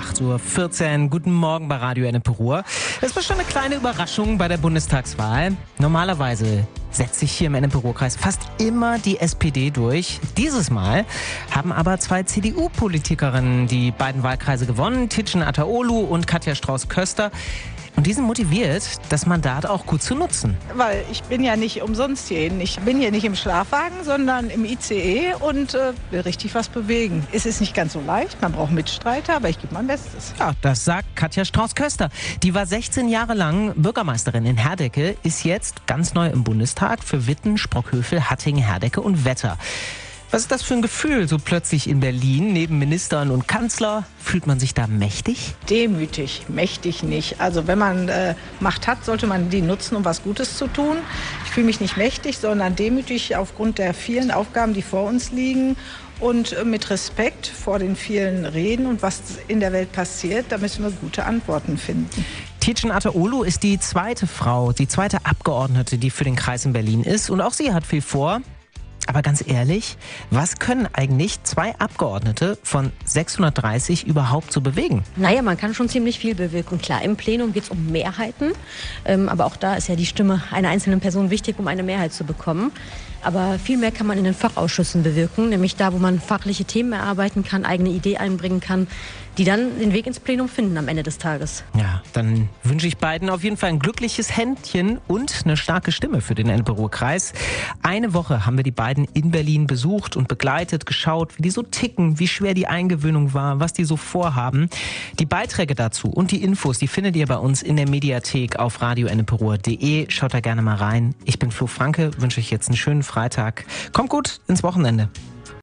8:14 Uhr. Guten Morgen bei Radio Ennepe-Ruhr. Es war schon eine kleine Überraschung bei der Bundestagswahl. Normalerweise setzt sich hier im Ennepe-Ruhr-Kreis fast immer die SPD durch. Dieses Mal haben aber zwei CDU-Politikerinnen die beiden Wahlkreise gewonnen, Tijen Ataolu und Katja Strauß-Köster. Und die sind motiviert, das Mandat auch gut zu nutzen. Weil ich bin ja nicht umsonst hierhin. Ich bin hier nicht im Schlafwagen, sondern im ICE und will richtig was bewegen. Es ist nicht ganz so leicht, man braucht Mitstreiter, aber ich gebe mein Bestes. Ja, das sagt Katja Strauß-Köster. Die war 16 Jahre lang Bürgermeisterin in Herdecke, ist jetzt ganz neu im Bundestag für Witten, Sprockhövel, Hattingen, Herdecke und Wetter. Was ist das für ein Gefühl, so plötzlich in Berlin, neben Ministern und Kanzler? Fühlt man sich da mächtig? Demütig, mächtig nicht. Also wenn man Macht hat, sollte man die nutzen, um was Gutes zu tun. Ich fühle mich nicht mächtig, sondern demütig aufgrund der vielen Aufgaben, die vor uns liegen. Und mit Respekt vor den vielen Reden und was in der Welt passiert, da müssen wir gute Antworten finden. Tijen Ataolu ist die zweite Frau, die zweite Abgeordnete, die für den Kreis in Berlin ist. Und auch sie hat viel vor. Aber ganz ehrlich, was können eigentlich zwei Abgeordnete von 630 überhaupt so bewegen? Naja, man kann schon ziemlich viel bewirken. Klar, im Plenum geht es um Mehrheiten. Aber auch da ist ja die Stimme einer einzelnen Person wichtig, um eine Mehrheit zu bekommen. Aber viel mehr kann man in den Fachausschüssen bewirken, nämlich da, wo man fachliche Themen erarbeiten kann, eigene Ideen einbringen kann, die dann den Weg ins Plenum finden am Ende des Tages. Ja, dann wünsche ich beiden auf jeden Fall ein glückliches Händchen und eine starke Stimme für den Ennepe-Ruhr-Kreis. Eine Woche haben wir die beiden in Berlin besucht und begleitet, geschaut, wie die so ticken, wie schwer die Eingewöhnung war, was die so vorhaben. Die Beiträge dazu und die Infos, die findet ihr bei uns in der Mediathek auf radioenneperuhr.de. Schaut da gerne mal rein. Ich bin Flo Franke, wünsche euch jetzt einen schönen Freitag. Kommt gut ins Wochenende.